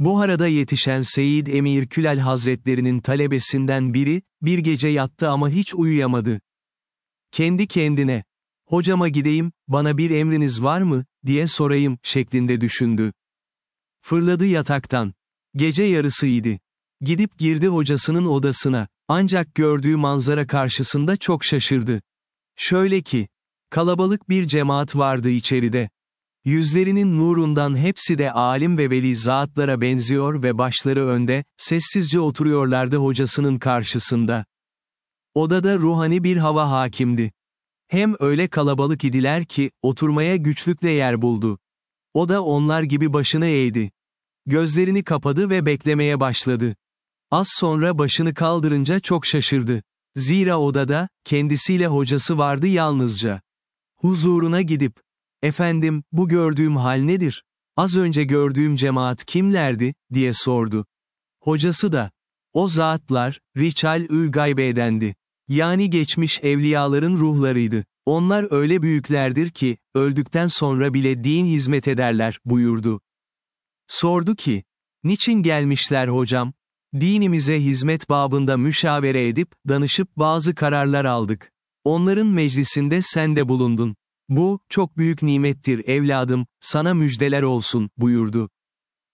Buhara'da yetişen Seyyid Emir Külal Hazretlerinin talebesinden biri, bir gece yattı ama hiç uyuyamadı. Kendi kendine, hocama gideyim, bana bir emriniz var mı, diye sorayım, şeklinde düşündü. Fırladı yataktan. Gece yarısıydı. Gidip girdi hocasının odasına, ancak gördüğü manzara karşısında çok şaşırdı. Şöyle ki, kalabalık bir cemaat vardı içeride. Yüzlerinin nurundan hepsi de alim ve veli zatlara benziyor ve başları önde, sessizce oturuyorlardı hocasının karşısında. Odada ruhani bir hava hakimdi. Hem öyle kalabalık idiler ki, oturmaya güçlükle yer buldu. O da onlar gibi başını eğdi. Gözlerini kapadı ve beklemeye başladı. Az sonra başını kaldırınca çok şaşırdı. Zira odada, kendisiyle hocası vardı yalnızca. Huzuruna gidip, "Efendim, bu gördüğüm hal nedir? Az önce gördüğüm cemaat kimlerdi?" diye sordu. Hocası da, "O zatlar, Riçal-ül Gaybe'dendi. Yani geçmiş evliyaların ruhlarıydı. Onlar öyle büyüklerdir ki, öldükten sonra bile din hizmet ederler," buyurdu. Sordu ki, "Niçin gelmişler hocam?" "Dinimize hizmet babında müşavere edip, danışıp bazı kararlar aldık. Onların meclisinde sen de bulundun. Bu, çok büyük nimettir evladım, sana müjdeler olsun," buyurdu.